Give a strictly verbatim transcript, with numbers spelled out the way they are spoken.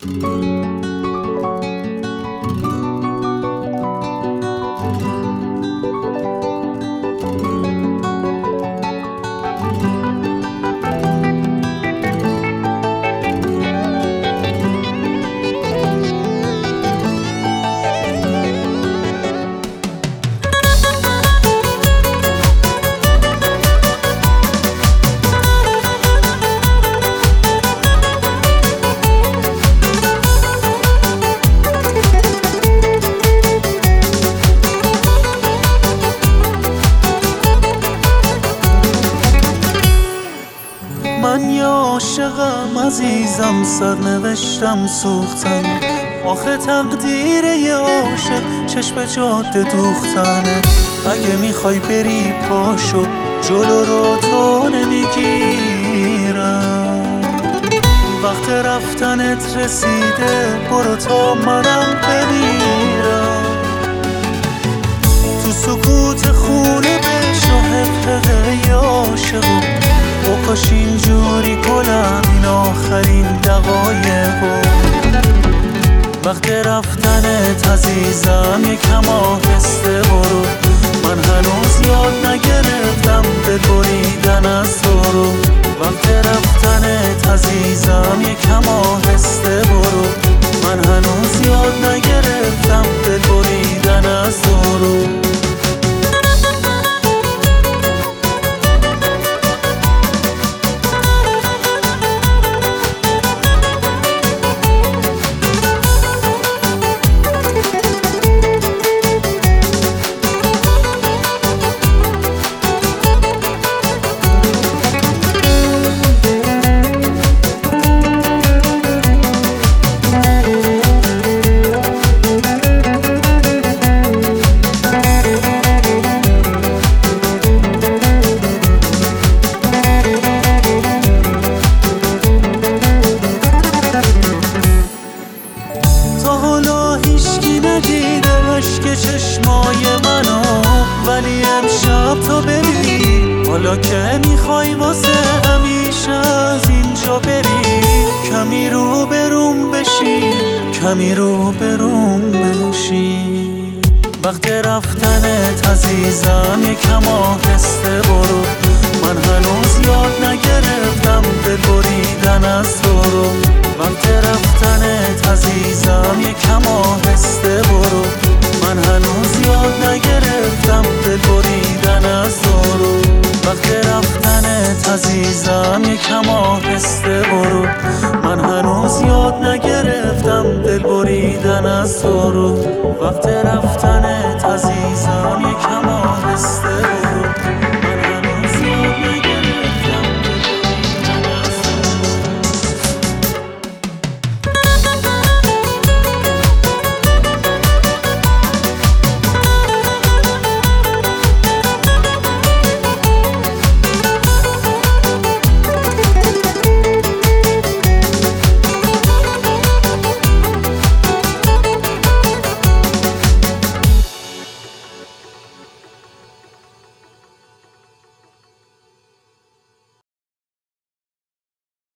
من یه عاشقم عزیزم، سرنوشتم سوختن. آخه تقدیر یه عاشق چشم جاده دوختنه. اگه میخوای بری پاشو، جلو رو تو نمیگیرم. وقت رفتنت رسیده، برو تا منم بمیرم. تو سکوت خونه بشو حقه یه عاشقو، و کاش اینجوری کنم این آخرین دقایقو. وقت رفتنت عزیزم یکم آهسته برو. من هنوز یاد نگرفتم به بریدن از تو رو. وقت رفتنت عزیزم یکم آهسته برو. من هنوز یاد نگرفتم به بریدن از تو رو. اشک چشمای منو، ولی امشب تو ببین. حالا که میخوای واسه همیشه از اینجا بری، کمی رو بروم بشی، کمی رو بروم بشی. وقت رفتنت عزیزم یکم آهسته برو. من هنوز یاد نگرفتم به بریدن از تو رو. وقت رفتنت عزیزم یکم آهسته برو. من هنوز یاد نگرفتم به بریدن از تو رو. وقت رفتنت عزیزم یکم آهسته برو. من هنوز یاد نگرفتم دل بریدن از تو رو. وقت رفتنت